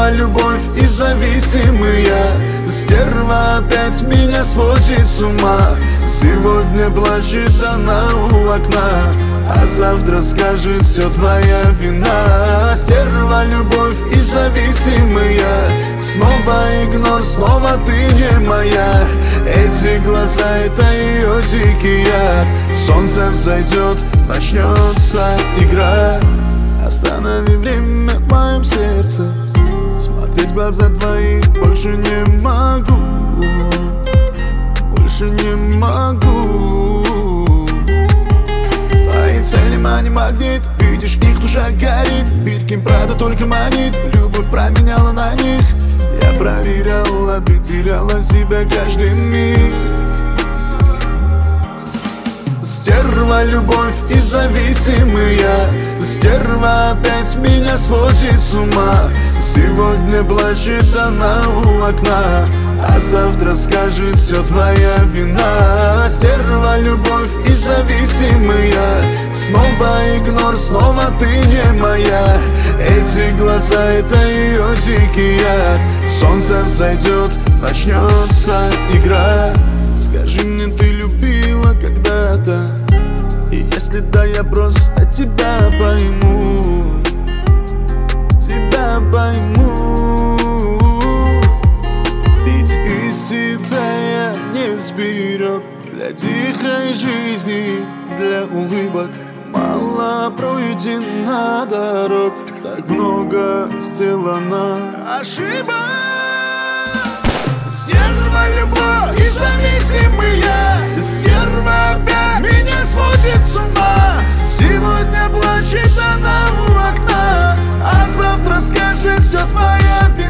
Стерва, любовь и зависимая. Стерва опять меня сводит с ума. Сегодня плачет она у окна, а завтра скажет: все твоя вина. Стерва, любовь и зависимая. Снова игнор, снова ты не моя. Эти глаза — это ее дикий яд. Солнце взойдет, начнется игра. Останови время в моем сердце. Смотреть в глаза твои больше не могу. Больше не могу. Твои цели мани магнит. Видишь их, душа горит. Биркин Прада только манит. Любовь променяла на них. Я проверяла, ты теряла себя каждый миг. Стерва, любовь и зависимая. Стерва опять меня сводит с ума. Сегодня плачет она у окна, а завтра скажет: все твоя вина. Стерва, любовь и зависимая. Снова игнор, снова ты не моя. Эти глаза — это ее дикий яд. Солнце взойдет, начнется игра. Скажи мне, ты любила когда-то? И если да, я просто тебя пойму. Тебя пойму. Ведь из себя я не сберег. Для тихой жизни, для улыбок мало пройдено дорог. Так много сделано ошибок. Стерва, любовь и зависимая. Стерва опять меня сводит с ума. Сегодня плачет она у окна, а завтра скажет: все твоя вина.